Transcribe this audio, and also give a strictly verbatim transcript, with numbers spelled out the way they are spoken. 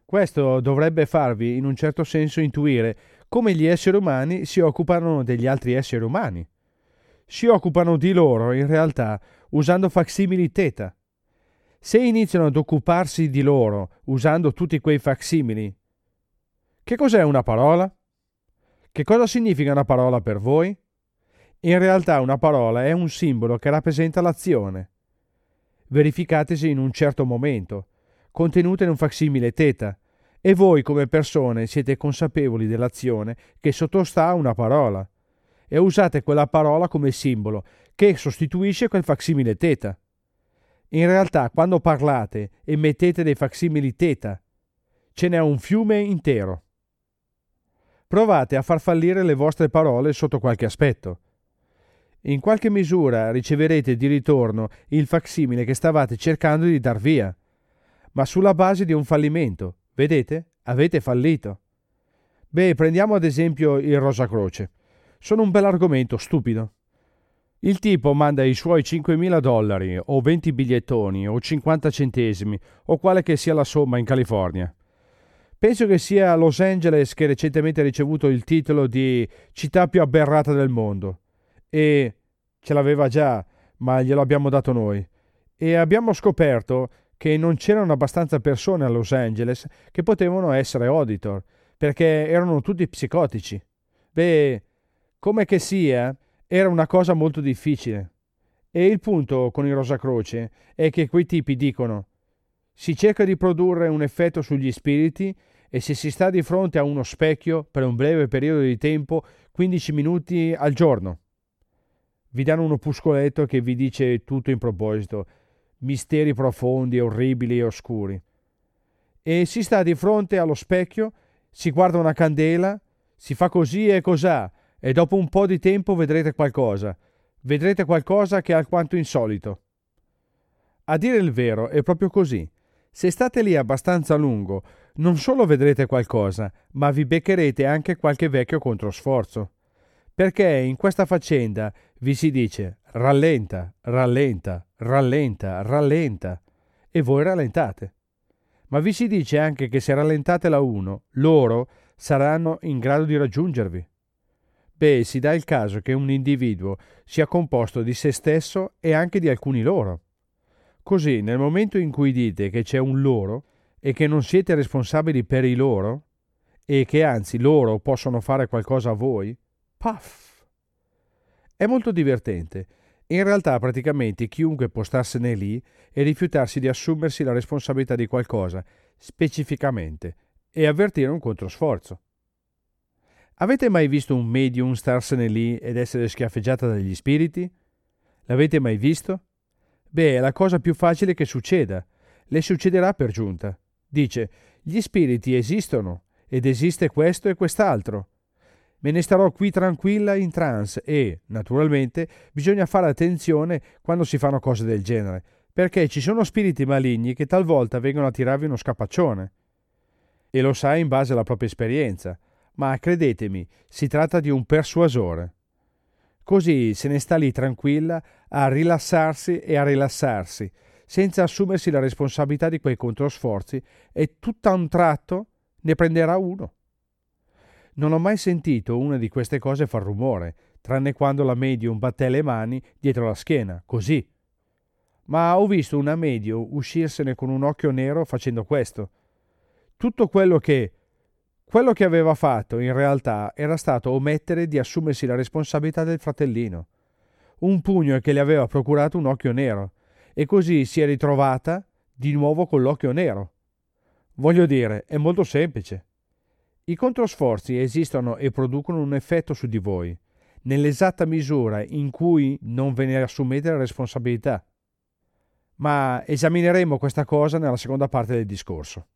Questo dovrebbe farvi, in un certo senso, intuire come gli esseri umani si occupano degli altri esseri umani. Si occupano di loro, in realtà, usando facsimili teta. Se iniziano ad occuparsi di loro usando tutti quei facsimili, che cos'è una parola? Che cosa significa una parola per voi? In realtà una parola è un simbolo che rappresenta l'azione, verificatesi in un certo momento, contenuta in un facsimile teta, e voi come persone siete consapevoli dell'azione che sottostà a una parola, e usate quella parola come simbolo che sostituisce quel facsimile teta. In realtà, quando parlate e mettete dei facsimili teta, ce n'è un fiume intero. Provate a far fallire le vostre parole sotto qualche aspetto. In qualche misura riceverete di ritorno il facsimile che stavate cercando di dar via, ma sulla base di un fallimento. Vedete? Avete fallito. Beh, prendiamo ad esempio il Rosa Croce. Sono un bell'argomento, stupido. Il tipo manda i suoi cinquemila dollari, o venti bigliettoni, o cinquanta centesimi, o quale che sia la somma in California. Penso che sia Los Angeles che recentemente ha ricevuto il titolo di città più aberrata del mondo. E ce l'aveva già, ma glielo abbiamo dato noi. E abbiamo scoperto che non c'erano abbastanza persone a Los Angeles che potevano essere auditor, perché erano tutti psicotici. Beh, come che sia, era una cosa molto difficile. E il punto con il Rosa Croce è che quei tipi dicono: si cerca di produrre un effetto sugli spiriti e se si sta di fronte a uno specchio per un breve periodo di tempo, quindici minuti al giorno. Vi danno un opuscoletto che vi dice tutto in proposito, misteri profondi, orribili e oscuri. E si sta di fronte allo specchio, si guarda una candela, si fa così e cosà, e dopo un po' di tempo vedrete qualcosa. Vedrete qualcosa che è alquanto insolito. A dire il vero, è proprio così. Se state lì abbastanza a lungo, non solo vedrete qualcosa, ma vi beccherete anche qualche vecchio controsforzo. Perché in questa faccenda vi si dice rallenta, rallenta, rallenta, rallenta, e voi rallentate. Ma vi si dice anche che se rallentate la uno, loro saranno in grado di raggiungervi. Beh, si dà il caso che un individuo sia composto di se stesso e anche di alcuni loro. Così, nel momento in cui dite che c'è un loro e che non siete responsabili per i loro, e che anzi loro possono fare qualcosa a voi, paf! È molto divertente. In realtà praticamente chiunque può starsene lì e rifiutarsi di assumersi la responsabilità di qualcosa, specificamente, e avvertire un controsforzo. Avete mai visto un medium starsene lì ed essere schiaffeggiata dagli spiriti? L'avete mai visto? Beh, è la cosa più facile che succeda. Le succederà per giunta. Dice, gli spiriti esistono, ed esiste questo e quest'altro. Me ne starò qui tranquilla in trance e, naturalmente, bisogna fare attenzione quando si fanno cose del genere, perché ci sono spiriti maligni che talvolta vengono a tirarvi uno scapaccione. E lo sa in base alla propria esperienza, ma credetemi, si tratta di un persuasore. Così se ne sta lì tranquilla a rilassarsi e a rilassarsi, senza assumersi la responsabilità di quei controsforzi, e tutto a un tratto ne prenderà uno. Non ho mai sentito una di queste cose far rumore, tranne quando la medium batté le mani dietro la schiena, così. Ma ho visto una medium uscirsene con un occhio nero facendo questo. Tutto quello che Quello che aveva fatto, in realtà, era stato omettere di assumersi la responsabilità del fratellino. Un pugno che le aveva procurato un occhio nero, e così si è ritrovata di nuovo con l'occhio nero. Voglio dire, è molto semplice. I controsforzi esistono e producono un effetto su di voi, nell'esatta misura in cui non ve ne assumete la responsabilità. Ma esamineremo questa cosa nella seconda parte del discorso.